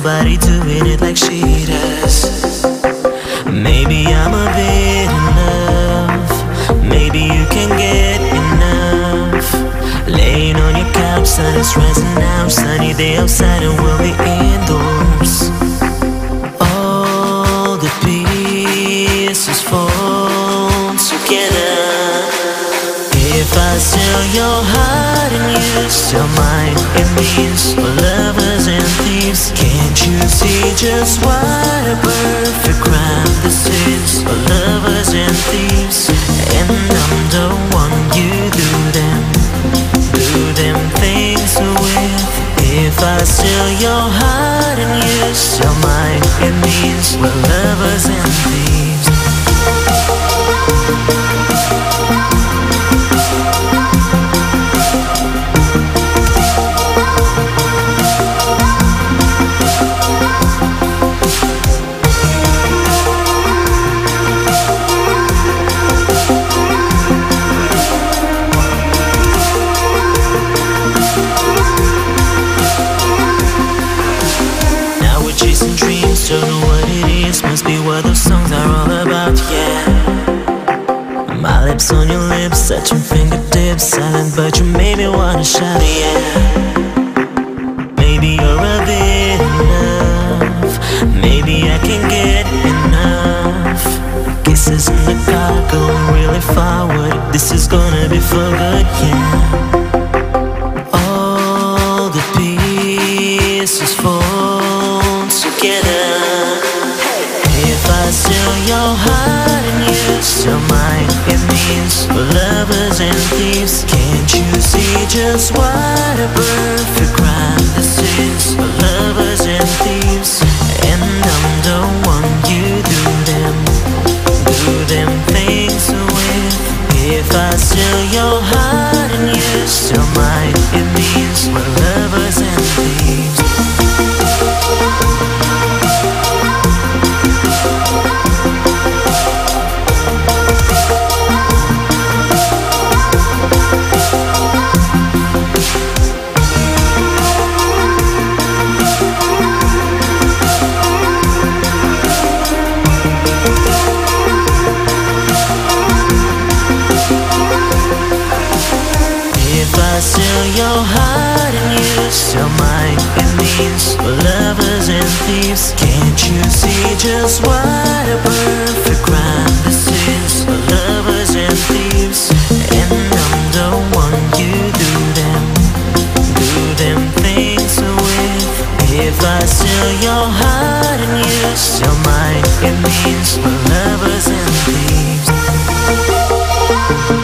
nobody doing it like she does. Maybe I'm a bit in love. Maybe you can get enough. Laying on your couch, sun is rising now. Sunny day outside and we'll be indoors. All the pieces fall together. If I steal your heart and you steal mine, it means we're lovers and thieves. Can't you see just what a perfect crime this is? We're lovers and thieves, and I'm the one you do them things with. If I steal your heart and you steal mine, it means we're lovers and thieves. Chasing dreams, don't know what it is. Must be what those songs are all about, yeah. My lips on your lips, touching fingertips. Silent but you made me wanna shout, yeah. Maybe you're a bit enough. Maybe I can get enough. Kisses in the car, going really forward. This is gonna be for good, yeah. All the pieces fall together. If I steal your heart and you steal mine, it means we're lovers and thieves. Can't you see just what a perfect crime this is? We're lovers and thieves, and I'm the one you do them things with. If I steal your heart and you steal mine, it means we're lovers and thieves. If I steal your heart and you steal mine, it means we're lovers and thieves. Can't you see just what a perfect crime this is? We're lovers and thieves, and I'm the one you do them things with. If I steal your heart and you steal mine, it means we're lovers and thieves.